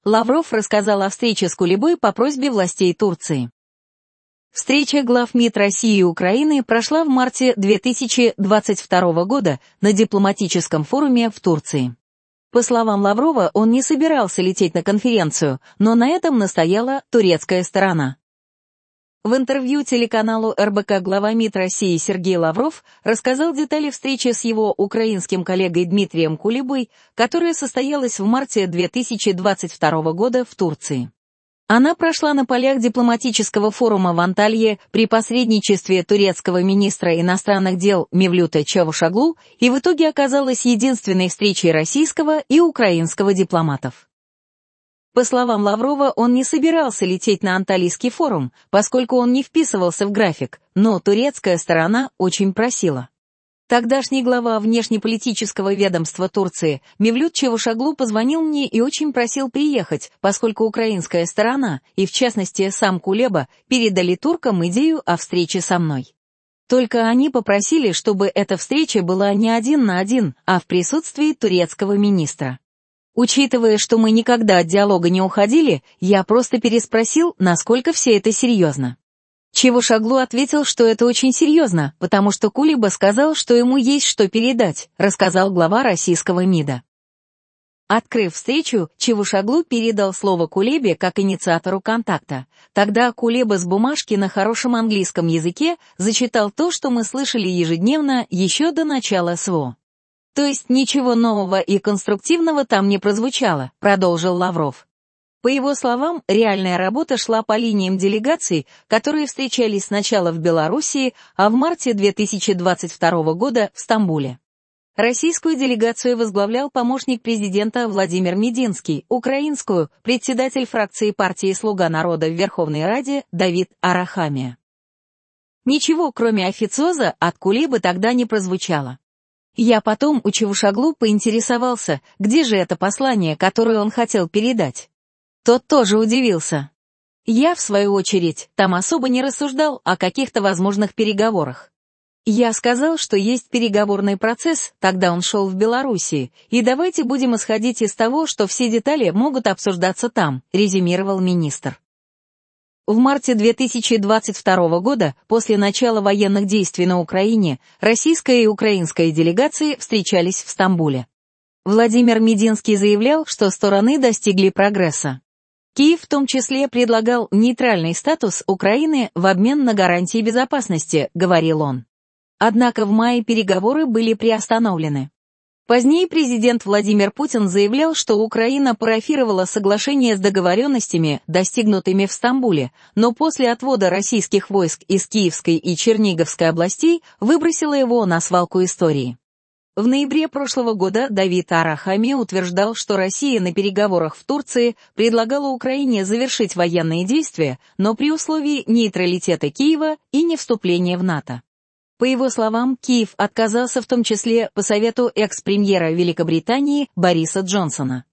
Лавров рассказал о встрече с Кулебой по просьбе властей Турции. Встреча глав МИД России и Украины прошла в марте 2022 года на дипломатическом форуме в Турции. По словам Лаврова, он не собирался лететь на конференцию, но на этом настояла турецкая сторона. В интервью телеканалу РБК глава МИД России Сергей Лавров рассказал детали встречи с его украинским коллегой Дмитрием Кулебой, которая состоялась в марте 2022 года в Турции. Она прошла на полях дипломатического форума в Анталье при посредничестве турецкого министра иностранных дел Мевлюта Чавушоглу и в итоге оказалась единственной встречей российского и украинского дипломатов. По словам Лаврова, он не собирался лететь на Антальский форум, поскольку он не вписывался в график, но турецкая сторона очень просила. Тогдашний глава внешнеполитического ведомства Турции Мевлют Чавушоглу позвонил мне и очень просил приехать, поскольку украинская сторона, и в частности сам Кулеба, передали туркам идею о встрече со мной. Только они попросили, чтобы эта встреча была не один на один, а в присутствии турецкого министра. Учитывая, что мы никогда от диалога не уходили, я просто переспросил, насколько все это серьезно. Чавушоглу ответил, что это очень серьезно, потому что Кулеба сказал, что ему есть что передать, рассказал глава российского МИДа. Открыв встречу, Чавушоглу передал слово Кулебе как инициатору контакта. Тогда Кулеба с бумажки на хорошем английском языке зачитал то, что мы слышали ежедневно еще до начала СВО. То есть ничего нового и конструктивного там не прозвучало, продолжил Лавров. По его словам, реальная работа шла по линиям делегаций, которые встречались сначала в Белоруссии, а в марте 2022 года в Стамбуле. Российскую делегацию возглавлял помощник президента Владимир Мединский, украинскую — председатель фракции партии «Слуга народа» в Верховной Раде Давид Арахамия. Ничего, кроме официоза, от Кулебы тогда не прозвучало. Я потом у Чавушоглу поинтересовался, где же это послание, которое он хотел передать. Тот тоже удивился. Я, в свою очередь, там особо не рассуждал о каких-то возможных переговорах. Я сказал, что есть переговорный процесс, тогда он шел в Белоруссии, и давайте будем исходить из того, что все детали могут обсуждаться там, резюмировал министр. В марте 2022 года, после начала военных действий на Украине, российская и украинская делегации встречались в Стамбуле. Владимир Мединский заявлял, что стороны достигли прогресса. Киев в том числе предлагал нейтральный статус Украины в обмен на гарантии безопасности, говорил он. Однако в мае переговоры были приостановлены. Позднее президент Владимир Путин заявлял, что Украина парафировала соглашение с договоренностями, достигнутыми в Стамбуле, но после отвода российских войск из Киевской и Черниговской областей выбросила его на свалку истории. В ноябре прошлого года Давид Арахами утверждал, что Россия на переговорах в Турции предлагала Украине завершить военные действия, но при условии нейтралитета Киева и не вступления в НАТО. По его словам, Киев отказался в том числе по совету экс-премьера Великобритании Бориса Джонсона.